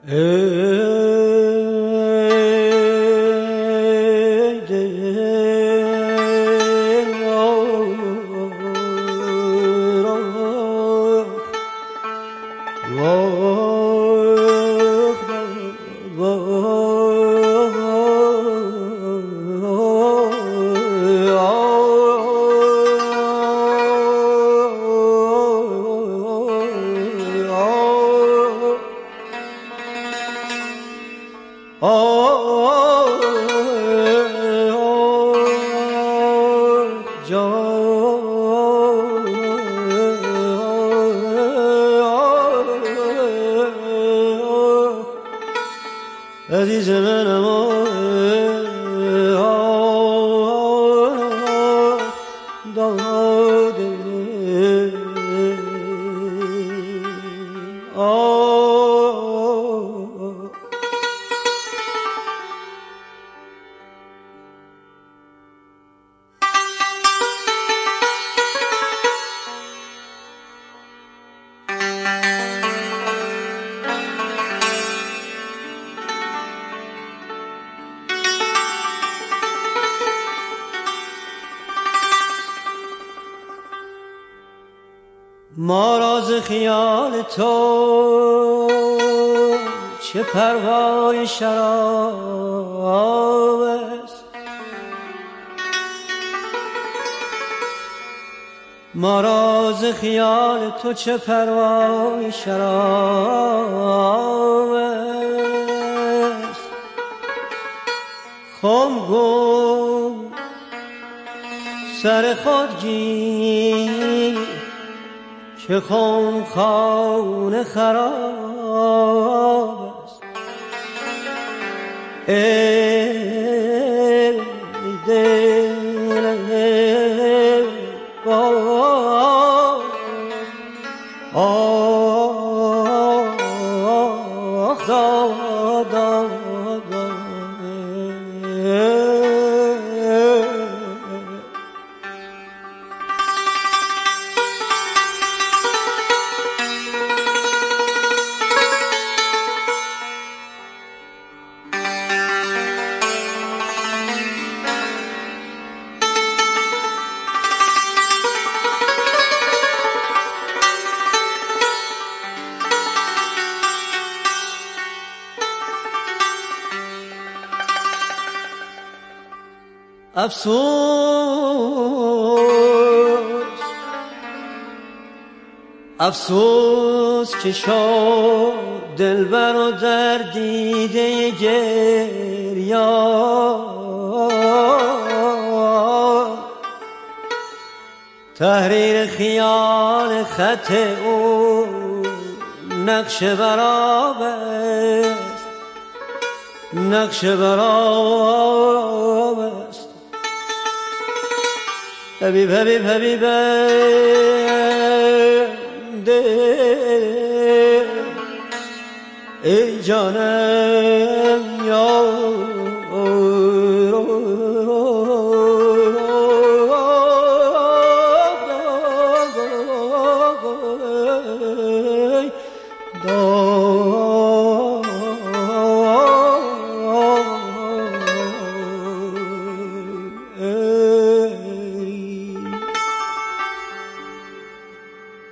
عزیز منم داده ما راز خیال تو چه پروای شراب است، ما راز خیال تو چه پروای شراب است. خم گو سر خود گیر که خانه خراب است. ای دل آخ دادا افسوس که شد دلبر و در دیده گریان، تحریر خیال خط او نقش براب است، نقش براب است. حبیب حبیب حبیب ای جانم یا